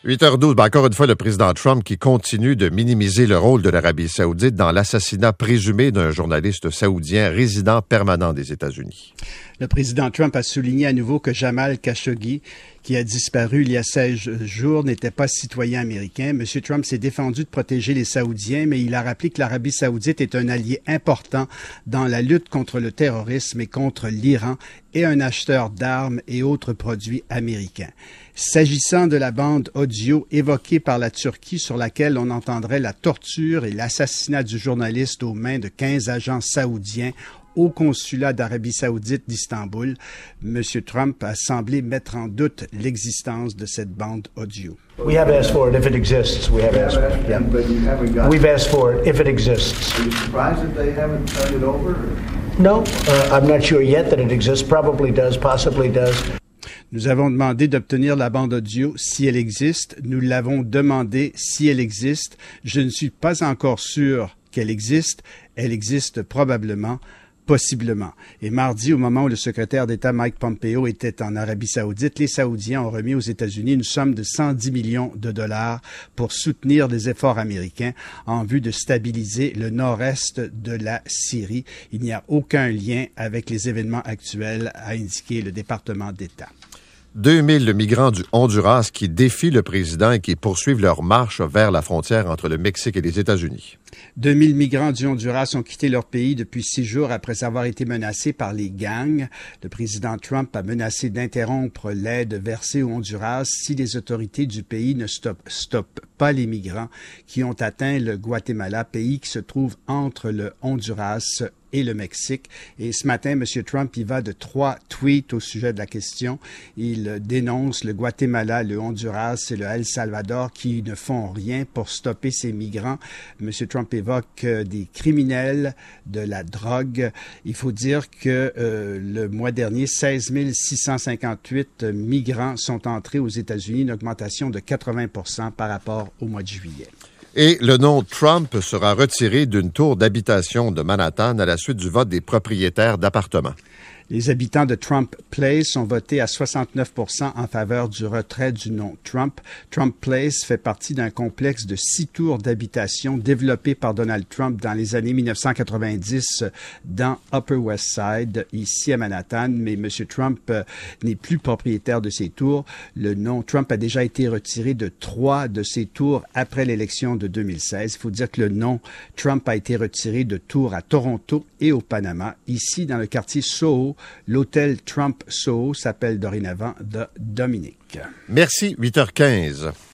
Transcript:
8h12, encore une fois, le président Trump qui continue de minimiser le rôle de l'Arabie saoudite dans l'assassinat présumé d'un journaliste saoudien résident permanent des États-Unis. Le président Trump a souligné à nouveau que Jamal Khashoggi, qui a disparu il y a 16 jours, n'était pas citoyen américain. M. Trump s'est défendu de protéger les Saoudiens, mais il a rappelé que l'Arabie saoudite est un allié important dans la lutte contre le terrorisme et contre l'Iran et un acheteur d'armes et autres produits américains. S'agissant de la bande audio évoquée par la Turquie sur laquelle on entendrait la torture et l'assassinat du journaliste aux mains de 15 agents saoudiens au consulat d'Arabie saoudite d'Istanbul, M. Trump a semblé mettre en doute l'existence de cette bande audio. We have asked for it if it exists. We have asked for it. Yeah. But you haven't got We've asked for it if it exists. Are you surprised that they haven't turned it over? No, I'm not sure yet that it exists. Probably does, possibly does. Nous avons demandé d'obtenir la bande audio si elle existe. Nous l'avons demandé si elle existe. Je ne suis pas encore sûr qu'elle existe. Elle existe probablement. Possiblement. Et mardi, au moment où le secrétaire d'État Mike Pompeo était en Arabie saoudite, les Saoudiens ont remis aux États-Unis une somme de 110 millions de dollars pour soutenir les efforts américains en vue de stabiliser le nord-est de la Syrie. Il n'y a aucun lien avec les événements actuels, a indiqué le département d'État. 2000 migrants du Honduras qui défient le président et qui poursuivent leur marche vers la frontière entre le Mexique et les États-Unis. 2000 migrants du Honduras ont quitté leur pays depuis 6 jours après avoir été menacés par les gangs. Le président Trump a menacé d'interrompre l'aide versée au Honduras si les autorités du pays ne stoppent pas les migrants qui ont atteint le Guatemala, pays qui se trouve entre le Honduras et le Mexique. Et ce matin, M. Trump y va de 3 tweets au sujet de la question. Il dénonce le Guatemala, le Honduras et le El Salvador qui ne font rien pour stopper ces migrants. M. Trump évoque des criminels, de la drogue. Il faut dire que le mois dernier, 16 658 migrants sont entrés aux États-Unis, une augmentation de 80% par rapport au mois de juillet. Et le nom Trump sera retiré d'une tour d'habitation de Manhattan à la suite du vote des propriétaires d'appartements. Les habitants de Trump Place ont voté à 69% en faveur du retrait du nom Trump. Trump Place fait partie d'un complexe de 6 tours d'habitation développé par Donald Trump dans les années 1990 dans Upper West Side, ici à Manhattan. Mais M. Trump n'est plus propriétaire de ces tours. Le nom Trump a déjà été retiré de 3 de ces tours après l'élection de 2016. Il faut dire que le nom Trump a été retiré de tours à Toronto et au Panama. Ici, dans le quartier Soho, l'hôtel Trump Soho s'appelle dorénavant The Dominic. Merci, 8h15.